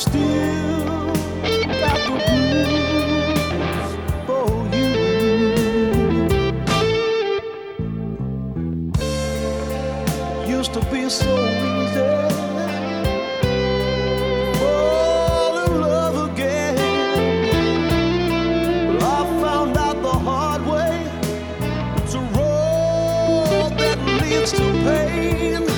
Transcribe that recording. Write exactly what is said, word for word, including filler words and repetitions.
still got the blues for you. Used to be so easy to fall in love again, but I found out the hard way it's a road that leads to pain.